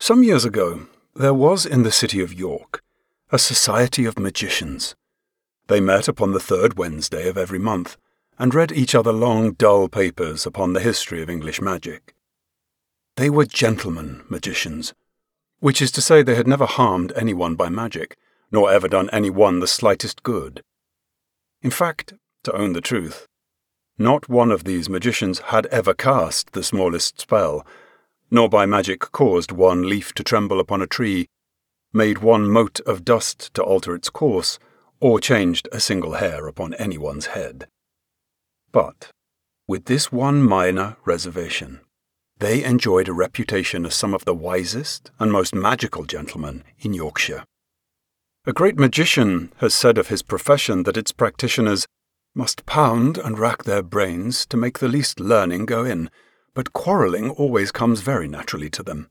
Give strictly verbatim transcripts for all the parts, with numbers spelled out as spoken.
Some years ago, there was in the city of York a society of magicians. They met upon the third Wednesday of every month, and read each other long, dull papers upon the history of English magic. They were gentlemen magicians, which is to say they had never harmed anyone by magic, nor ever done any one the slightest good. In fact, to own the truth, not one of these magicians had ever cast the smallest spell, nor by magic caused one leaf to tremble upon a tree, made one mote of dust to alter its course, or changed a single hair upon anyone's head. But, with this one minor reservation, they enjoyed a reputation as some of the wisest and most magical gentlemen in Yorkshire. A great magician has said of his profession that its practitioners must pound and rack their brains to make the least learning go in, but quarrelling always comes very naturally to them.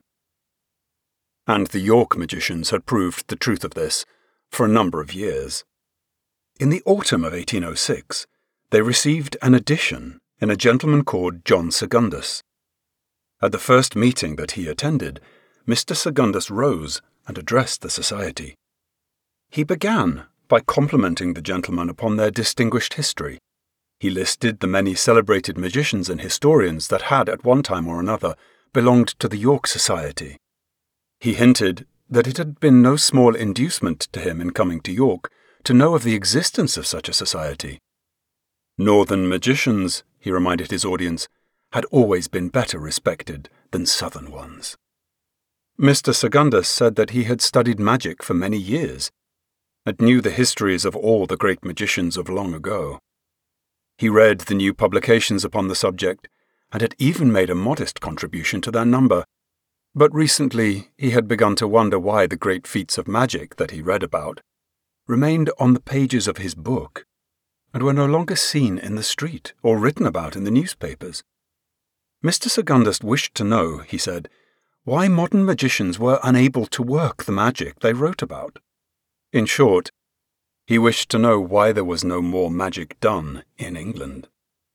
And the York magicians had proved the truth of this for a number of years. In the autumn of eighteen oh six, they received an addition in a gentleman called John Secundus. At the first meeting that he attended, Mister Secundus rose and addressed the society. He began by complimenting the gentlemen upon their distinguished history. He listed the many celebrated magicians and historians that had, at one time or another, belonged to the York Society. He hinted that it had been no small inducement to him in coming to York to know of the existence of such a society. Northern magicians, he reminded his audience, had always been better respected than southern ones. Mister Secundus said that he had studied magic for many years, and knew the histories of all the great magicians of long ago. He read the new publications upon the subject, and had even made a modest contribution to their number, but recently he had begun to wonder why the great feats of magic that he read about remained on the pages of his book, and were no longer seen in the street or written about in the newspapers. Mister Secundus wished to know, he said, why modern magicians were unable to work the magic they wrote about. In short, he wished to know why there was no more magic done in England.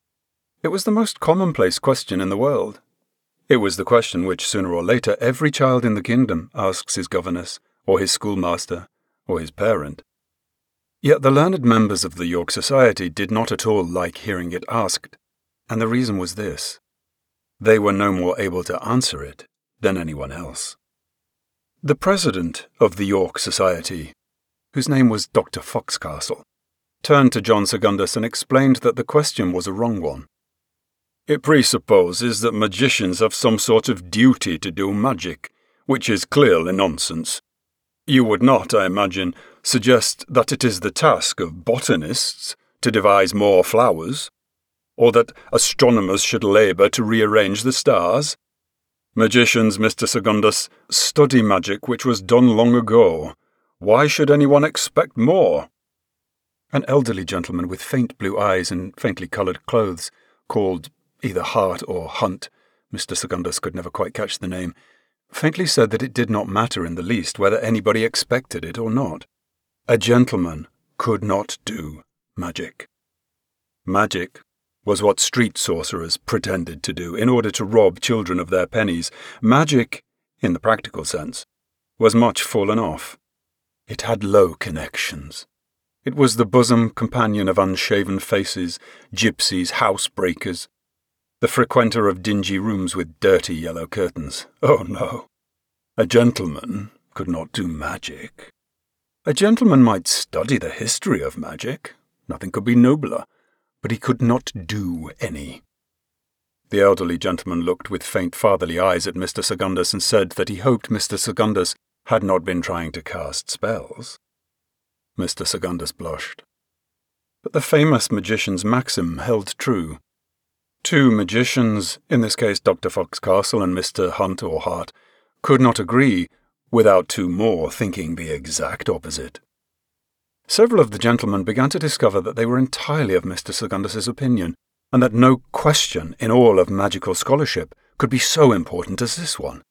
It was the most commonplace question in the world. It was the question which sooner or later every child in the kingdom asks his governess, or his schoolmaster, or his parent. Yet the learned members of the York Society did not at all like hearing it asked, and the reason was this: they were no more able to answer it than anyone else. The president of the York Society, whose name was Doctor Foxcastle, turned to John Secundus and explained that the question was a wrong one. It presupposes that magicians have some sort of duty to do magic, which is clearly nonsense. You would not, I imagine, suggest that it is the task of botanists to devise more flowers, or that astronomers should labour to rearrange the stars. Magicians, Mister Secundus, study magic which was done long ago. Why should anyone expect more? An elderly gentleman with faint blue eyes and faintly coloured clothes, called either Hart or Hunt, Mister Secundus could never quite catch the name, faintly said that it did not matter in the least whether anybody expected it or not. A gentleman could not do magic. Magic was what street sorcerers pretended to do in order to rob children of their pennies. Magic, in the practical sense, was much fallen off. It had low connections. It was the bosom companion of unshaven faces, gypsies, housebreakers, the frequenter of dingy rooms with dirty yellow curtains. Oh no, a gentleman could not do magic. A gentleman might study the history of magic, nothing could be nobler, but he could not do any. The elderly gentleman looked with faint fatherly eyes at Mister Secundus and said that he hoped Mister Secundus had not been trying to cast spells. Mister Secundus blushed. But the famous magician's maxim held true. Two magicians, in this case Doctor Foxcastle and Mister Hunt or Hart, could not agree without two more thinking the exact opposite. Several of the gentlemen began to discover that they were entirely of Mister Secundus's opinion, and that no question in all of magical scholarship could be so important as this one.